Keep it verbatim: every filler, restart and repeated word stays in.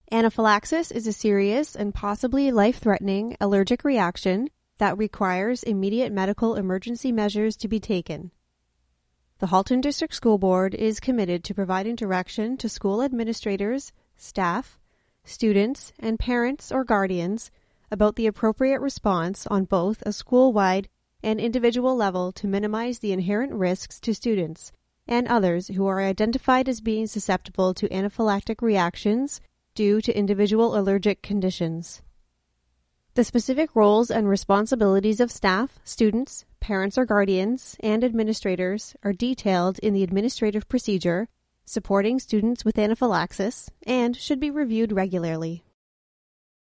Anaphylaxis is a serious and possibly life-threatening allergic reaction that requires immediate medical emergency measures to be taken. The Halton District School Board is committed to providing direction to school administrators, staff, students, and parents or guardians about the appropriate response on both a school-wide and individual level to minimize the inherent risks to students and others who are identified as being susceptible to anaphylactic reactions due to individual allergic conditions. The specific roles and responsibilities of staff, students, parents or guardians, and administrators are detailed in the administrative procedure supporting students with anaphylaxis and should be reviewed regularly.